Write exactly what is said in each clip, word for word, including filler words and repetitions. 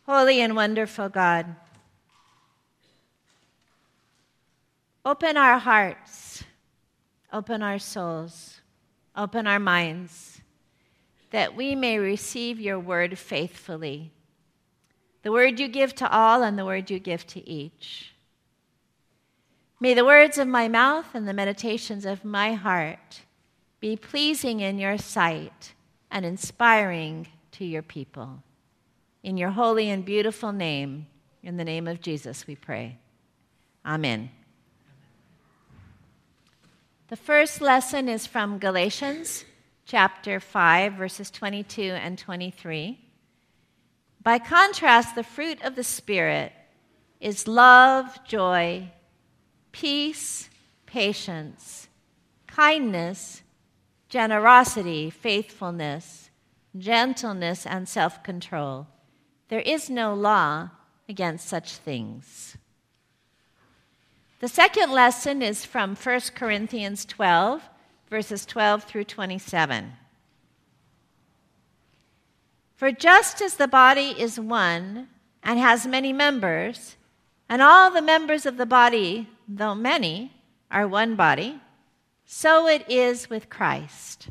Holy and wonderful God, open our hearts, open our souls, open our minds, that we may receive your word faithfully, the word you give to all and the word you give to each. May the words of my mouth and the meditations of my heart be pleasing in your sight and inspiring to your people. In your holy and beautiful name, in the name of Jesus, we pray. Amen. The first lesson is from Galatians chapter five, verses twenty-two and twenty-three. By contrast, the fruit of the Spirit is love, joy, peace, patience, kindness, generosity, faithfulness, gentleness, and self-control. There is no law against such things. The second lesson is from First Corinthians twelve, verses twelve through twenty-seven. For just as the body is one and has many members, and all the members of the body, though many, are one body, so it is with Christ.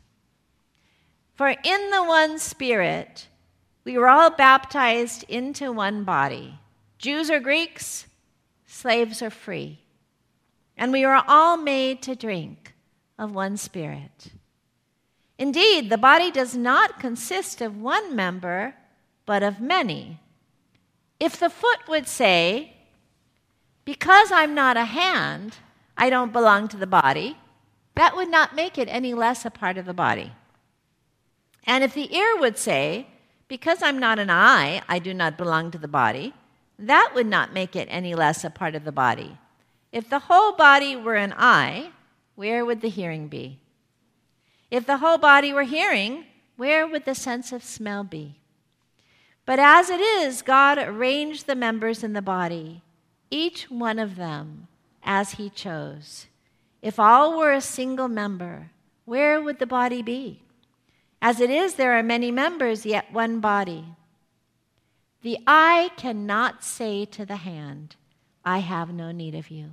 For in the one Spirit we were all baptized into one body, Jews or Greeks, slaves or free, and we were all made to drink of one Spirit. Indeed, the body does not consist of one member, but of many. If the foot would say, because I'm not a hand, I don't belong to the body, that would not make it any less a part of the body. And if the ear would say, because I'm not an eye, I do not belong to the body, that would not make it any less a part of the body. If the whole body were an eye, where would the hearing be? If the whole body were hearing, where would the sense of smell be? But as it is, God arranged the members in the body, each one of them as he chose. If all were a single member, where would the body be? As it is, there are many members, yet one body. The eye cannot say to the hand, I have no need of you.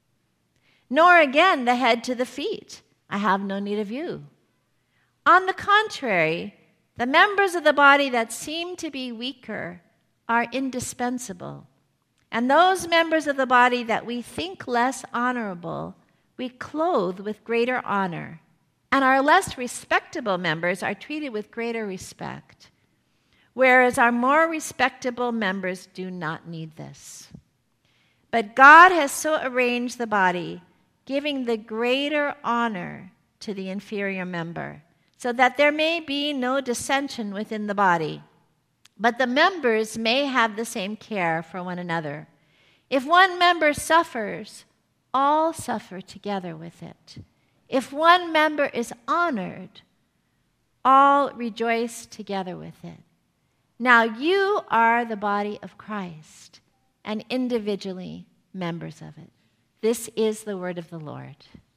Nor again the head to the feet, I have no need of you. On the contrary, the members of the body that seem to be weaker are indispensable. And those members of the body that we think less honorable, we clothe with greater honor. And our less respectable members are treated with greater respect, whereas our more respectable members do not need this. But God has so arranged the body, giving the greater honor to the inferior member, so that there may be no dissension within the body, but the members may have the same care for one another. If one member suffers, all suffer together with it. If one member is honored, all rejoice together with it. Now you are the body of Christ, and individually members of it. This is the word of the Lord.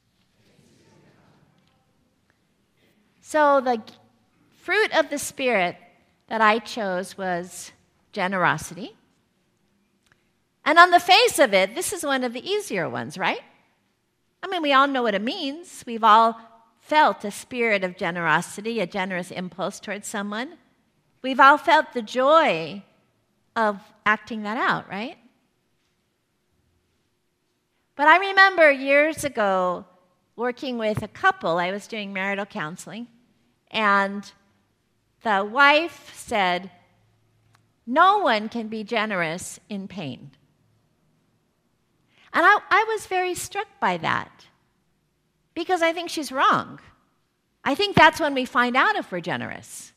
So the fruit of the Spirit that I chose was generosity. And on the face of it, this is one of the easier ones, right? I mean, we all know what it means. We've all felt a spirit of generosity, a generous impulse towards someone. We've all felt the joy of acting that out, right? But I remember years ago working with a couple. I was doing marital counseling, and the wife said, no one can be generous in pain. And I, I was very struck by that, because I think she's wrong. I think that's when we find out if we're generous.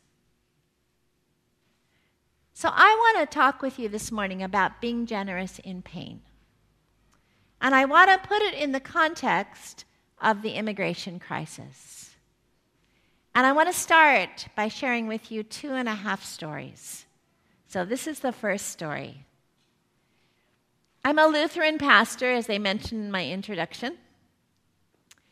So I want to talk with you this morning about being generous in pain. And I want to put it in the context of the immigration crisis. And I want to start by sharing with you two and a half stories. So this is the first story. I'm a Lutheran pastor, as they mentioned in my introduction.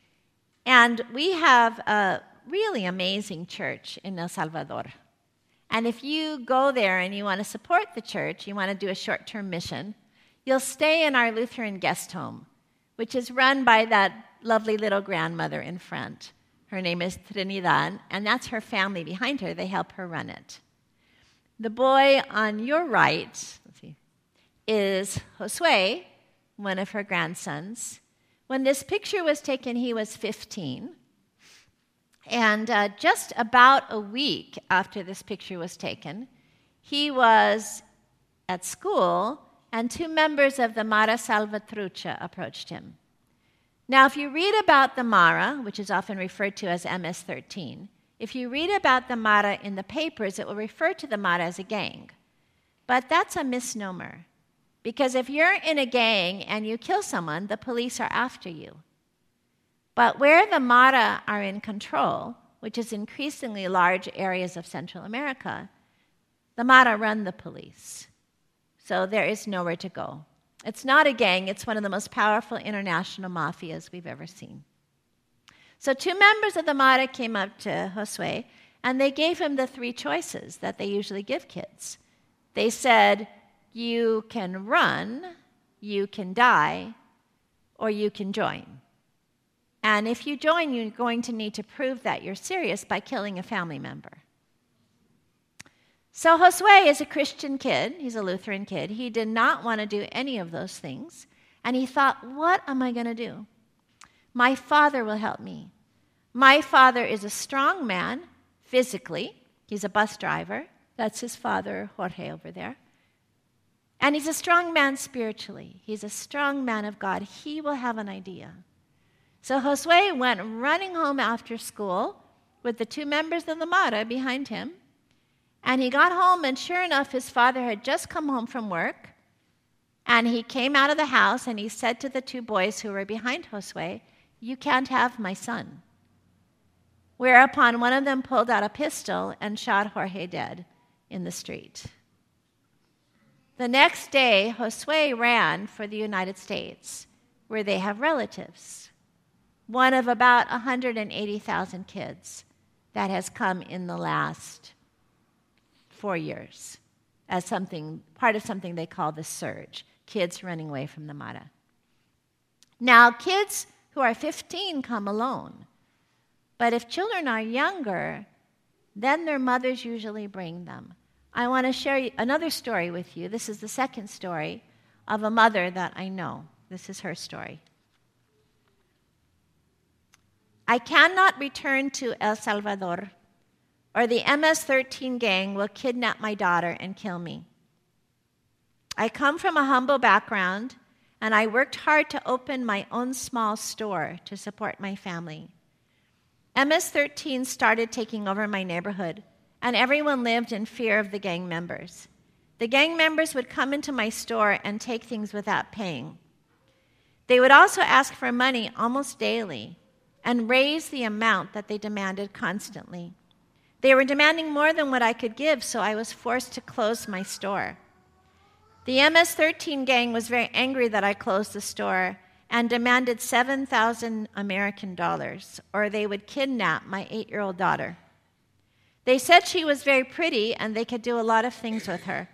And we have a really amazing church in El Salvador. And if you go there and you want to support the church, you want to do a short-term mission, you'll stay in our Lutheran guest home, which is run by that lovely little grandmother in front. Her name is Trinidad, and that's her family behind her. They help her run it. The boy on your right let's see, is Josue, one of her grandsons. When this picture was taken, he was fifteen. And uh, just about a week after this picture was taken, he was at school, and two members of the Mara Salvatrucha approached him. Now, if you read about the Mara, which is often referred to as M S thirteen, if you read about the Mara in the papers, it will refer to the Mara as a gang. But that's a misnomer, because if you're in a gang and you kill someone, the police are after you. But where the Mara are in control, which is increasingly large areas of Central America, the Mara run the police. So there is nowhere to go. It's not a gang, it's one of the most powerful international mafias we've ever seen. So two members of the Mara came up to Josue, and they gave him the three choices that they usually give kids. They said, you can run, you can die, or you can join. And if you join, you're going to need to prove that you're serious by killing a family member. So Josue is a Christian kid. He's a Lutheran kid. He did not want to do any of those things. And he thought, what am I going to do? My father will help me. My father is a strong man physically. He's a bus driver. That's his father, Jorge, over there. And he's a strong man spiritually. He's a strong man of God. He will have an idea. So Josue went running home after school with the two members of the Mara behind him. And he got home, and sure enough, his father had just come home from work. And he came out of the house, and he said to the two boys who were behind Josue, you can't have my son. Whereupon one of them pulled out a pistol and shot Jorge dead in the street. The next day, Josue ran for the United States, where they have relatives. One of about one hundred eighty thousand kids that has come in the last four years as something, part of something they call the surge, kids running away from the Mara. Now, kids who are fifteen come alone. But if children are younger, then their mothers usually bring them. I want to share another story with you. This is the second story of a mother that I know. This is her story. I cannot return to El Salvador, or the M S thirteen gang will kidnap my daughter and kill me. I come from a humble background, and I worked hard to open my own small store to support my family. M S thirteen started taking over my neighborhood, and everyone lived in fear of the gang members. The gang members would come into my store and take things without paying. They would also ask for money almost daily and raise the amount that they demanded constantly. They were demanding more than what I could give, so I was forced to close my store. The M S thirteen gang was very angry that I closed the store and demanded seven thousand American dollars, or they would kidnap my eight-year-old daughter. They said she was very pretty and they could do a lot of things with her.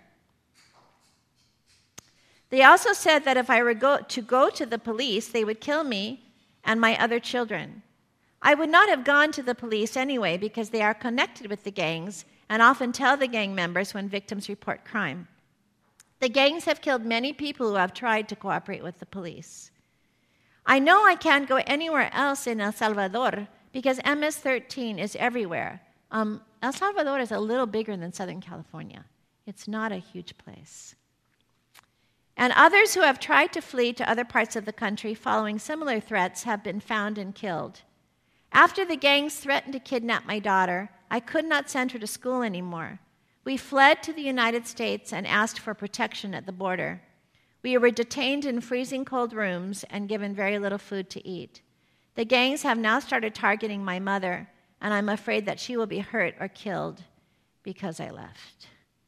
They also said that if I were go- to go to the police, they would kill me and my other children. I would not have gone to the police anyway because they are connected with the gangs and often tell the gang members when victims report crime. The gangs have killed many people who have tried to cooperate with the police. I know I can't go anywhere else in El Salvador because M S thirteen is everywhere. Um, El Salvador is a little bigger than Southern California. It's not a huge place. And others who have tried to flee to other parts of the country following similar threats have been found and killed. After the gangs threatened to kidnap my daughter, I could not send her to school anymore. We fled to the United States and asked for protection at the border. We were detained in freezing cold rooms and given very little food to eat. The gangs have now started targeting my mother, and I'm afraid that she will be hurt or killed because I left.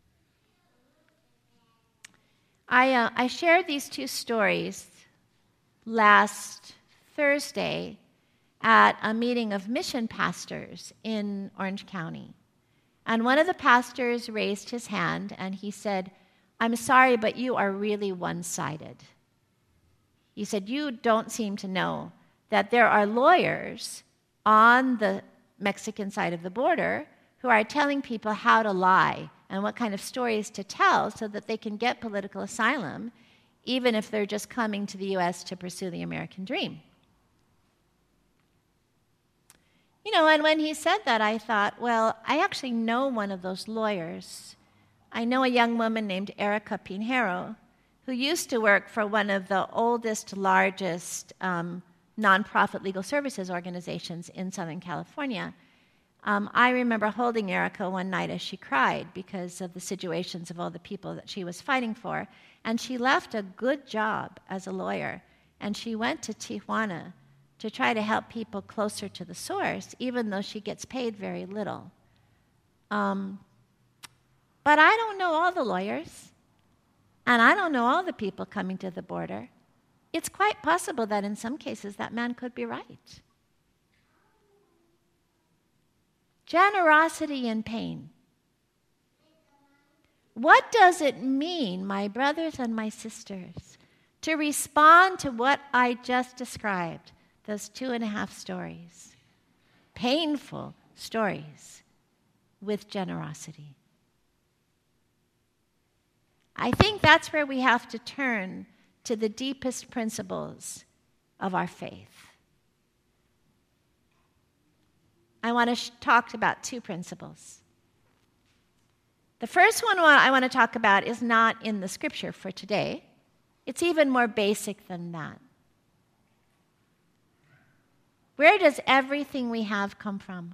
I, uh, I shared these two stories last Thursday at a meeting of mission pastors in Orange County. And one of the pastors raised his hand and he said, "I'm sorry, but you are really one-sided." He said, "You don't seem to know that there are lawyers on the Mexican side of the border who are telling people how to lie and what kind of stories to tell so that they can get political asylum, even if they're just coming to the U S to pursue the American dream." You know, and when he said that, I thought, well, I actually know one of those lawyers. I know a young woman named Erica Pinheiro, who used to work for one of the oldest, largest um, nonprofit legal services organizations in Southern California. Um, I remember holding Erica one night as she cried because of the situations of all the people that she was fighting for. And she left a good job as a lawyer, and she went to Tijuana to try to help people closer to the source, even though she gets paid very little. Um, but I don't know all the lawyers, and I don't know all the people coming to the border. It's quite possible that in some cases that man could be right. Generosity in pain. What does it mean, my brothers and my sisters, to respond to what I just described? Those two and a half stories, painful stories, with generosity. I think that's where we have to turn to the deepest principles of our faith. I want to sh- talk about two principles. The first one I want to talk about is not in the scripture for today. It's even more basic than that. Where does everything we have come from?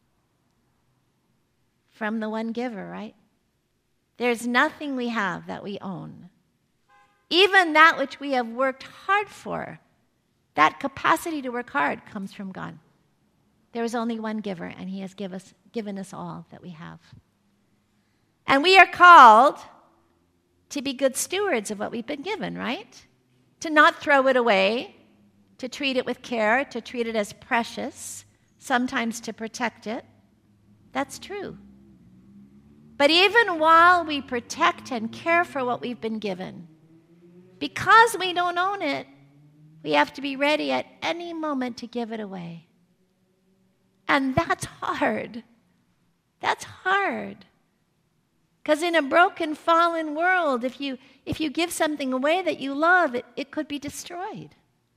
From the one giver, right? There's nothing we have that we own. Even that which we have worked hard for, that capacity to work hard comes from God. There is only one giver, and he has give us, given us all that we have. And we are called to be good stewards of what we've been given, right? To not throw it away, to treat it with care, to treat it as precious, sometimes to protect it. That's true. But even while we protect and care for what we've been given, because we don't own it, we have to be ready at any moment to give it away. And that's hard. That's hard. Because in a broken, fallen world, if you, if you give something away that you love, it, it could be destroyed.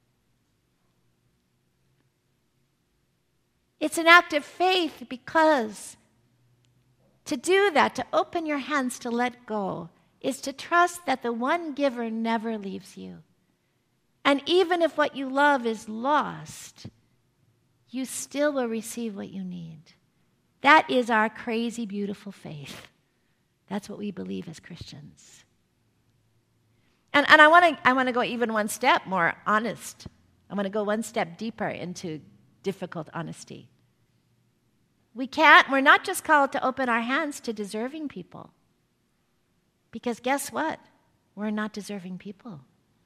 It's an act of faith because to do that, to open your hands to let go, is to trust that the one giver never leaves you. And even if what you love is lost, you still will receive what you need. That is our crazy, beautiful faith. That's what we believe as Christians. And, and I want to I want to go even one step more honest. I want to go one step deeper into difficult honesty. We can't, we're not just called to open our hands to deserving people. Because guess what? We're not deserving people.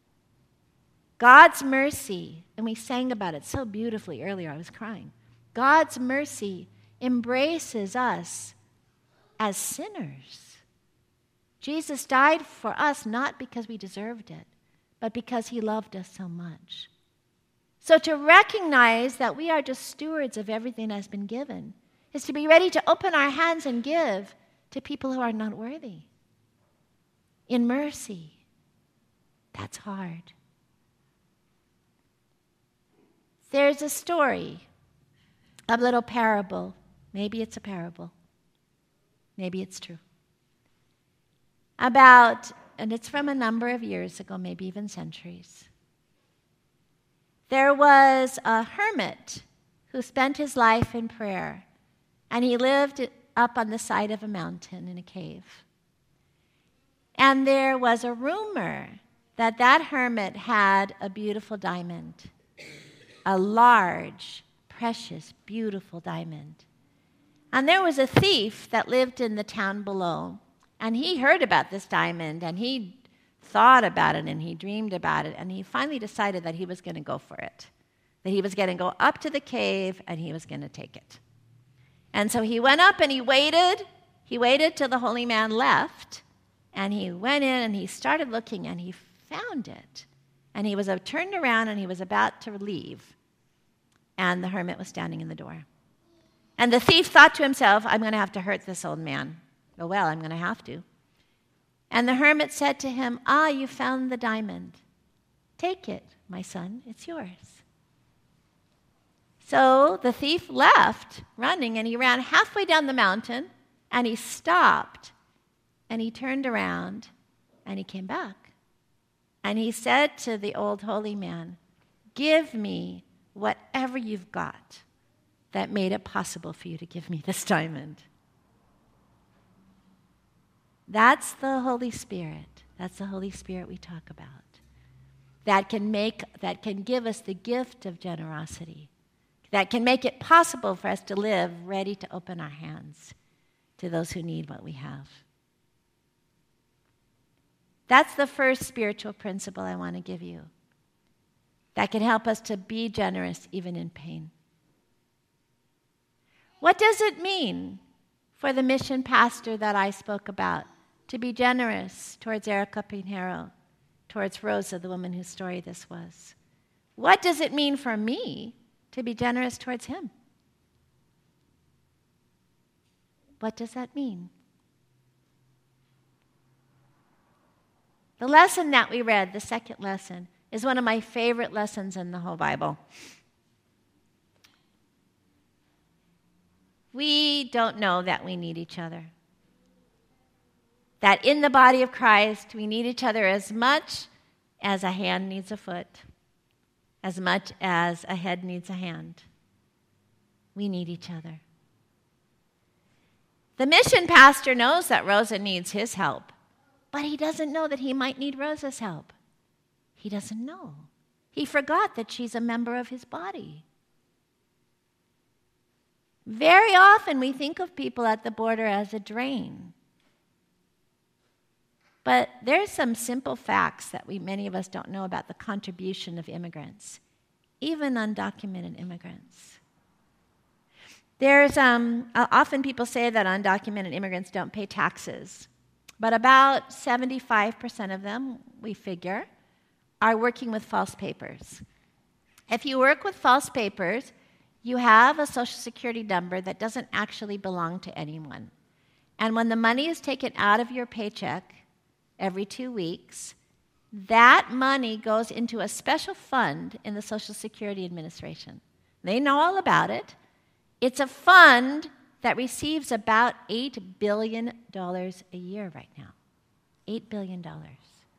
God's mercy, and we sang about it so beautifully earlier, I was crying. God's mercy embraces us as sinners. Jesus died for us not because we deserved it, but because he loved us so much. So to recognize that we are just stewards of everything that has been given is to be ready to open our hands and give to people who are not worthy. In mercy. That's hard. There's a story, a little parable. Maybe it's a parable. Maybe it's true. About, and it's from a number of years ago, maybe even centuries. There was a hermit who spent his life in prayer, and he lived up on the side of a mountain in a cave. And there was a rumor that that hermit had a beautiful diamond, a large, precious, beautiful diamond. And there was a thief that lived in the town below, and he heard about this diamond, and he thought about it, and he dreamed about it, and he finally decided that he was going to go for it, that he was going to go up to the cave, and he was going to take it. And so he went up and he waited. He waited till the holy man left. And he went in and he started looking and he found it. And he was uh, turned around and he was about to leave. And the hermit was standing in the door. And the thief thought to himself, I'm going to have to hurt this old man. Oh, well, I'm going to have to. And the hermit said to him, ah, you found the diamond. Take it, my son, it's yours. So the thief left running, and he ran halfway down the mountain, and he stopped, and he turned around, and he came back. And he said to the old holy man, give me whatever you've got that made it possible for you to give me this diamond. That's the Holy Spirit. That's the Holy Spirit we talk about. That can make, that can give us the gift of generosity. That can make it possible for us to live ready to open our hands to those who need what we have. That's the first spiritual principle I want to give you. That can help us to be generous even in pain. What does it mean for the mission pastor that I spoke about to be generous towards Erica Pinheiro, towards Rosa, the woman whose story this was? What does it mean for me to be generous towards him? What does that mean? The lesson that we read, the second lesson, is one of my favorite lessons in the whole Bible. We don't know that we need each other. That in the body of Christ, we need each other as much as a hand needs a foot, as much as a head needs a hand. We need each other. The mission pastor knows that Rosa needs his help, but he doesn't know that he might need Rosa's help. He doesn't know. He forgot that she's a member of his body. Very often we think of people at the border as a drain. But there's some simple facts that we, many of us don't know about the contribution of immigrants, even undocumented immigrants. There's um, often people say that undocumented immigrants don't pay taxes, but about seventy-five percent of them, we figure, are working with false papers. If you work with false papers, you have a Social Security number that doesn't actually belong to anyone. And when the money is taken out of your paycheck every two weeks, that money goes into a special fund in the Social Security Administration. They know all about it. It's a fund that receives about eight billion dollars a year right now. eight billion dollars.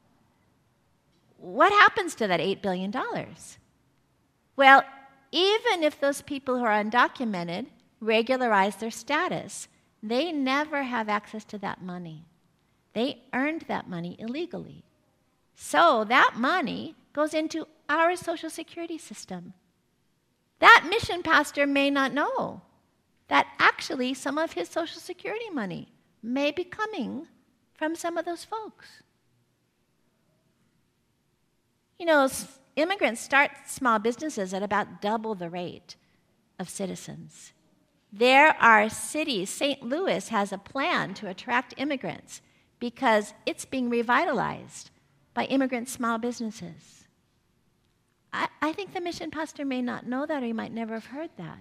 What happens to that eight billion dollars? Well, even if those people who are undocumented regularize their status, they never have access to that money. They earned that money illegally. So that money goes into our Social Security system. That mission pastor may not know that actually some of his Social Security money may be coming from some of those folks. You know, immigrants start small businesses at about double the rate of citizens. There are cities, Saint Louis has a plan to attract immigrants because it's being revitalized by immigrant small businesses. I, I think the mission pastor may not know that, or he might never have heard that.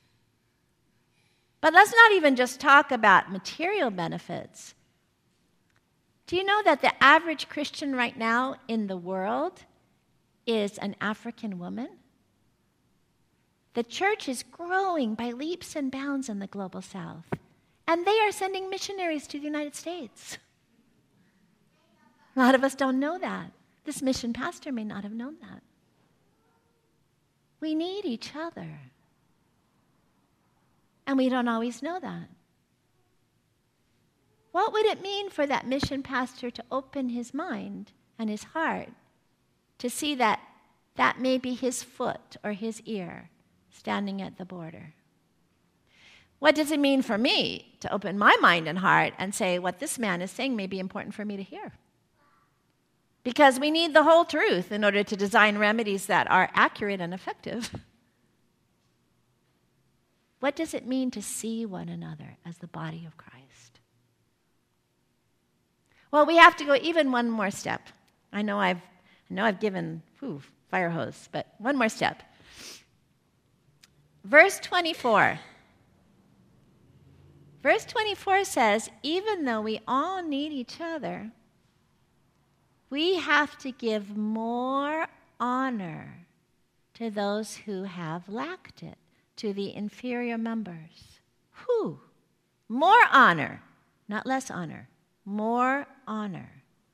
But let's not even just talk about material benefits. Do you know that the average Christian right now in the world is an African woman? The church is growing by leaps and bounds in the global south, and they are sending missionaries to the United States. A lot of us don't know that. This mission pastor may not have known that. We need each other, and we don't always know that. What would it mean for that mission pastor to open his mind and his heart to see that that may be his foot or his ear standing at the border? What does it mean for me to open my mind and heart and say what this man is saying may be important for me to hear? Because we need the whole truth in order to design remedies that are accurate and effective. What does it mean to see one another as the body of Christ? Well, we have to go even one more step. I know I've, I know I've given whew, fire hose, but one more step. Verse twenty-four. Verse twenty-four says, even though we all need each other, we have to give more honor to those who have lacked it, to the inferior members. Whew! More honor, not less honor. More honor.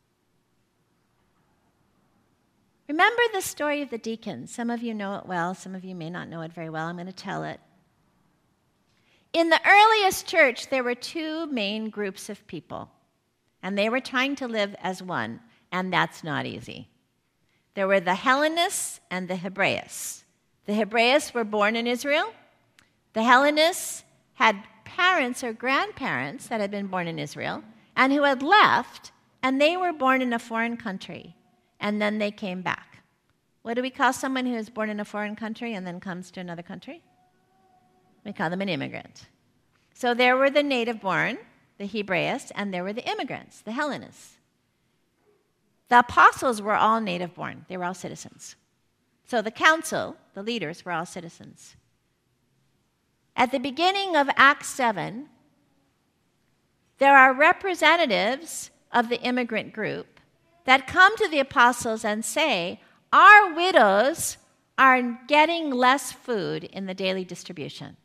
Remember the story of the deacons. Some of you know it well. Some of you may not know it very well. I'm going to tell it. In the earliest church, there were two main groups of people, and they were trying to live as one, and that's not easy. There were the Hellenists and the Hebraists. The Hebraists were born in Israel. The Hellenists had parents or grandparents that had been born in Israel and who had left, and they were born in a foreign country, and then they came back. What do we call someone who is born in a foreign country and then comes to another country? We call them an immigrant. So there were the native-born, the Hebraists, and there were the immigrants, the Hellenists. The apostles were all native-born. They were all citizens. So the council, the leaders, were all citizens. At the beginning of Acts seven, there are representatives of the immigrant group that come to the apostles and say, our widows are getting less food in the daily distribution.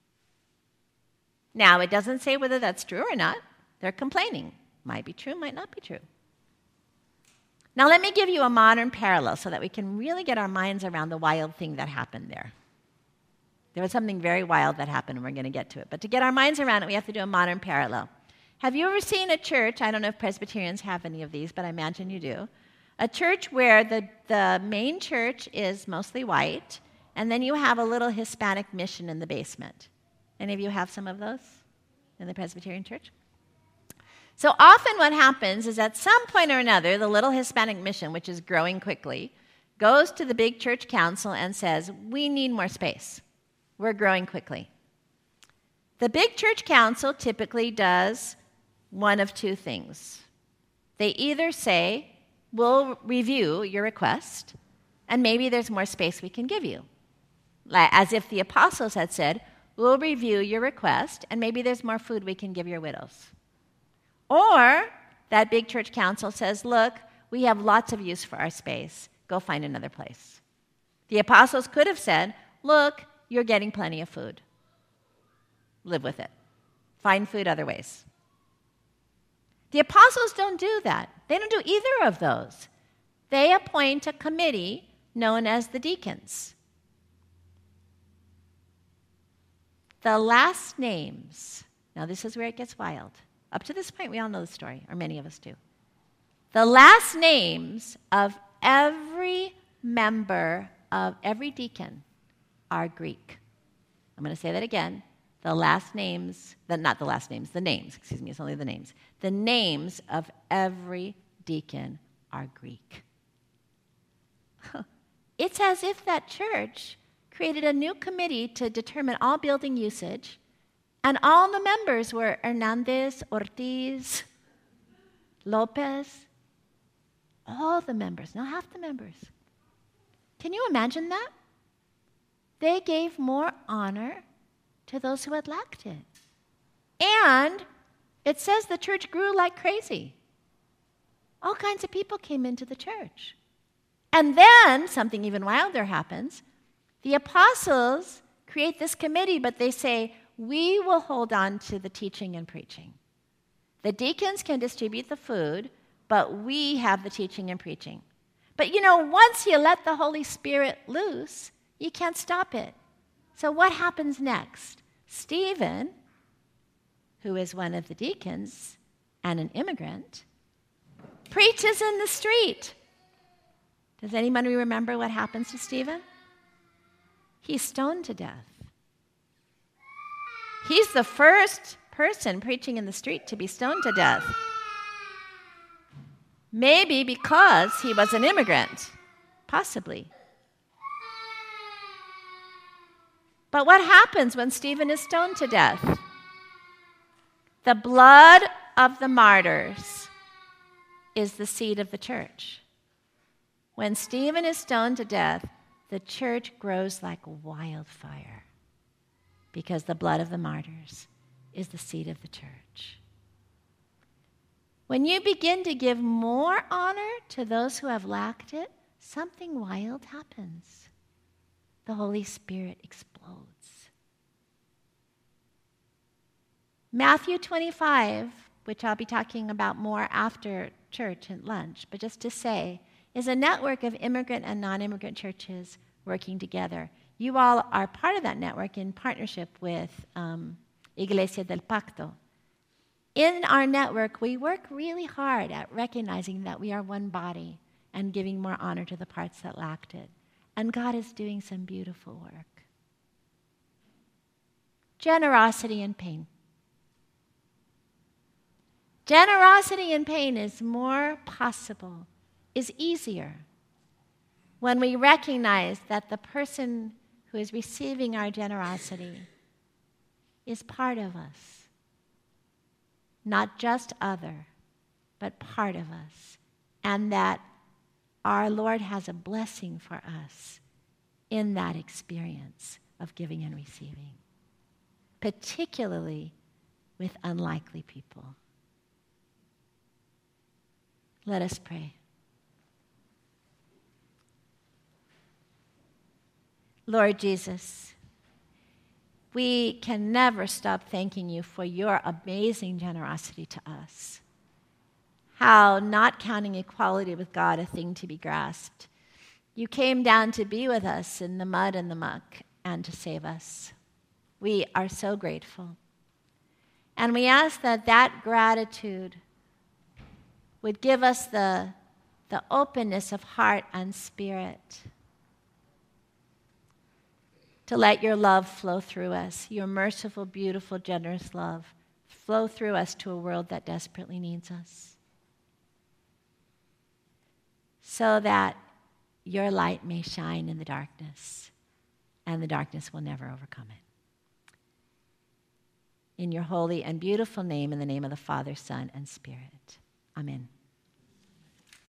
Now, it doesn't say whether that's true or not. They're complaining. Might be true, might not be true. Now, let me give you a modern parallel so that we can really get our minds around the wild thing that happened there. There was something very wild that happened, and we're going to get to it. But to get our minds around it, we have to do a modern parallel. Have you ever seen a church, I don't know if Presbyterians have any of these, but I imagine you do, a church where the, the main church is mostly white, and then you have a little Hispanic mission in the basement? Any of you have some of those in the Presbyterian church? So often what happens is at some point or another, the little Hispanic mission, which is growing quickly, goes to the big church council and says, we need more space. We're growing quickly. The big church council typically does one of two things. They either say, we'll review your request, and maybe there's more space we can give you. As if the apostles had said, we'll review your request, and maybe there's more food we can give your widows. Or that big church council says, look, we have lots of use for our space. Go find another place. The apostles could have said, look, you're getting plenty of food. Live with it. Find food other ways. The apostles don't do that. They don't do either of those. They appoint a committee known as the deacons. The last names, now this is where it gets wild. Up to this point, we all know the story, or many of us do. The last names of every member of every deacon are Greek. I'm going to say that again. The last names, the, not the last names, the names, excuse me, it's only the names. The names of every deacon are Greek. It's as if that church created a new committee to determine all building usage, and all the members were Hernandez, Ortiz, Lopez. All the members, not half the members. Can you imagine that? They gave more honor to those who had lacked it. And it says the church grew like crazy. All kinds of people came into the church. And then something even wilder happens. The apostles create this committee, but they say, we will hold on to the teaching and preaching. The deacons can distribute the food, but we have the teaching and preaching. But you know, once you let the Holy Spirit loose, you can't stop it. So what happens next? Stephen, who is one of the deacons and an immigrant, preaches in the street. Does anybody remember what happens to Stephen? He's stoned to death. He's the first person preaching in the street to be stoned to death. Maybe because he was an immigrant. Possibly. But what happens when Stephen is stoned to death? The blood of the martyrs is the seed of the church. When Stephen is stoned to death, the church grows like wildfire because the blood of the martyrs is the seed of the church. When you begin to give more honor to those who have lacked it, something wild happens. The Holy Spirit explodes. Matthew twenty-five, which I'll be talking about more after church and lunch, but just to say, is a network of immigrant and non-immigrant churches working together. You all are part of that network in partnership with um, Iglesia del Pacto. In our network, we work really hard at recognizing that we are one body and giving more honor to the parts that lacked it. And God is doing some beautiful work. Generosity and pain. Generosity and pain is more possible, is easier when we recognize that the person who is receiving our generosity is part of us. Not just other, but part of us. And that our Lord has a blessing for us in that experience of giving and receiving, particularly with unlikely people. Let us pray. Lord Jesus, we can never stop thanking you for your amazing generosity to us. How, not counting equality with God a thing to be grasped, you came down to be with us in the mud and the muck and to save us. We are so grateful. And we ask that that gratitude would give us the, the openness of heart and spirit to let your love flow through us, your merciful, beautiful, generous love flow through us to a world that desperately needs us, so that your light may shine in the darkness, and the darkness will never overcome it. In your holy and beautiful name, in the name of the Father, Son, and Spirit. Amen.